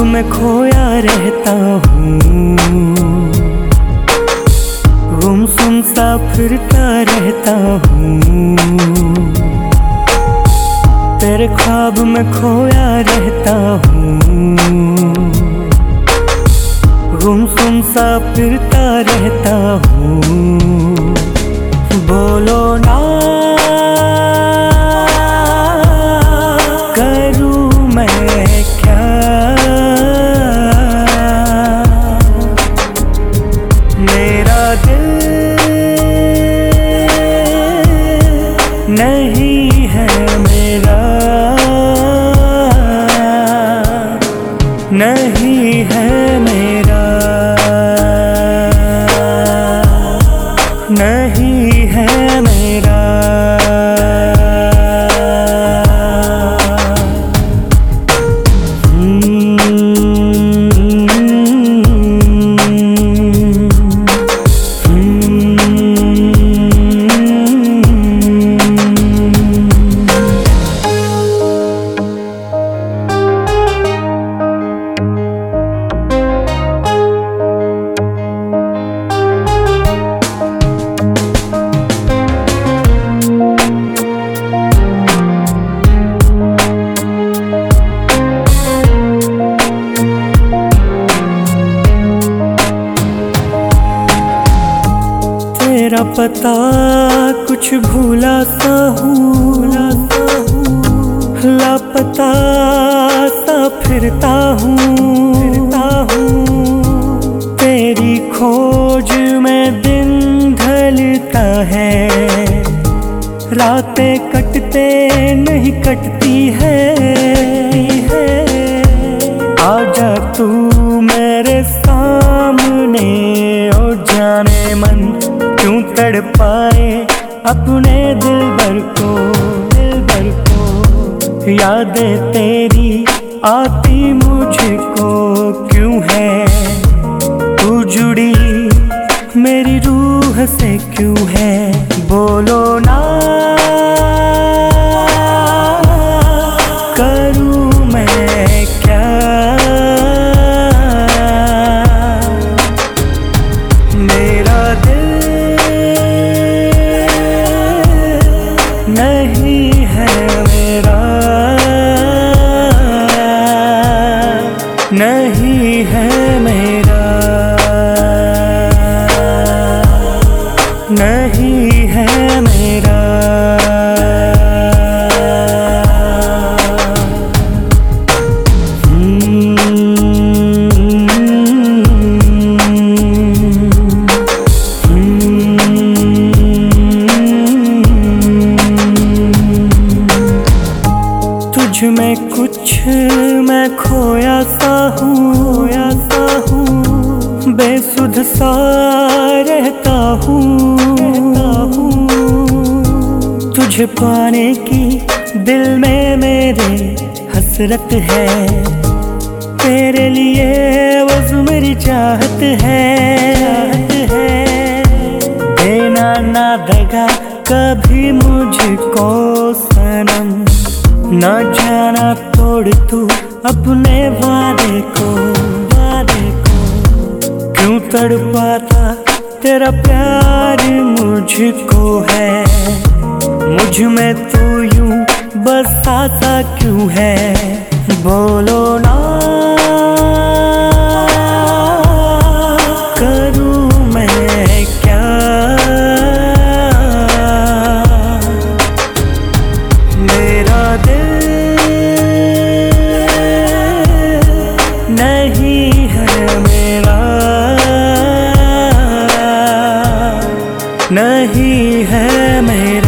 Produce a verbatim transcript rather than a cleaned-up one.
में खोया रहता हूँ, गुमसुम सा फिरता रहता हूँ। तेरे ख्वाब में खोया रहता हूँ, गुमसुम सा फिरता रहता हूँ। बोलो ना करूँ मैं क्या, मेरा दिल नहीं है मेरा, नहीं है मेरा, नहीं है मेरा। तेरा पता कुछ भूला सा हूँ, लापता सा फिरता हूँ, तेरी खोज में दिन ढलता है, रातें कटते नहीं कटती है। आजा तू मेरे सामने, ओ जाने मन क्यों तड़पाए अपने दिलबर को, दिलबर को। यादें तेरी आती मुझको क्यों है, तू जुड़ी मेरी रूह से क्यों है। बोलो ना करूँ मैं क्या, मेरा दिल नहीं है मेरा, नहीं है मेरा, नहीं है मेरा। तुझ में कुछ मैं खोया सा हूँ, खोया सा हूँ, बेसुध सा रहता हूँ, रहता हूँ। तुझे पाने की दिल में मेरे हसरत है, तेरे लिए वो मेरी चाहत है, चाहत है। देना ना दगा कभी मुझको सनम, ना जाना तोड़ तू अपने वादे को, वादे को। क्यों तड़पाता तेरा प्यार मुझको है, मुझ में तू यूं बसाता क्यों है। बोलो ना करूँ मैं क्या, मेरा दिल नहीं है मेरा, नहीं है मेरा।